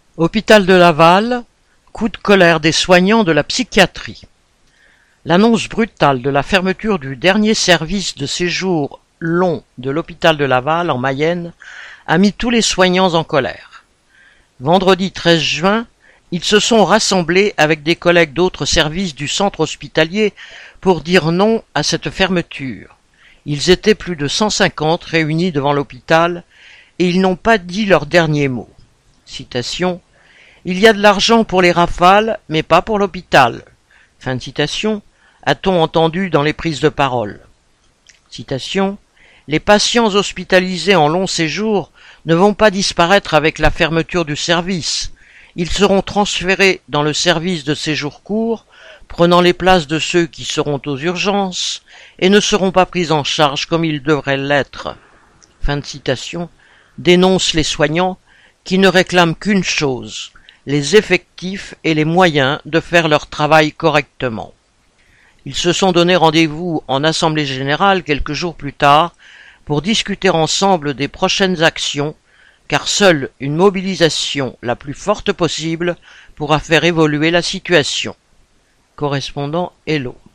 Hôpital de Laval, coup de colère des soignants de la psychiatrie. L'annonce brutale de la fermeture du dernier service de séjour long de l'hôpital de Laval en Mayenne a mis tous les soignants en colère. Vendredi 13 juin, ils se sont rassemblés avec des collègues d'autres services du centre hospitalier pour dire non à cette fermeture. Ils étaient plus de 150 réunis devant l'hôpital et ils n'ont pas dit leur dernier mot. Citation: « Il y a de l'argent pour les rafales, mais pas pour l'hôpital. » Fin de citation, a-t-on entendu dans les prises de parole. Citation: « Les patients hospitalisés en long séjour ne vont pas disparaître avec la fermeture du service. Ils seront transférés dans le service de séjour court, prenant les places de ceux qui seront aux urgences et ne seront pas pris en charge comme ils devraient l'être. » Fin de citation, dénoncent les soignants qui ne réclament qu'une chose: les effectifs et les moyens de faire leur travail correctement. Ils se sont donné rendez-vous en assemblée générale quelques jours plus tard pour discuter ensemble des prochaines actions, car seule une mobilisation la plus forte possible pourra faire évoluer la situation. Correspondant Hello.